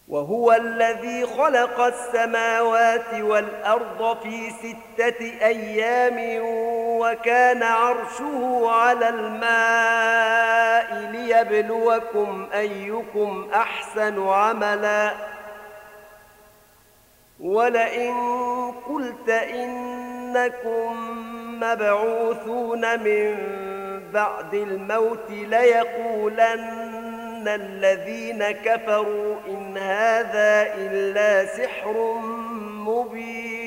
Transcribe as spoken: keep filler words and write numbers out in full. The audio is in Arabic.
وهو الذي خلق السماوات والأرض في ستة أيام وكان عرشه على الماء ليبلوكم أيكم أحسن عملا ولئن قلت إنكم مبعوثون من بعد الموت ليقولن الذين كفروا إن هذا إلا سحر مبين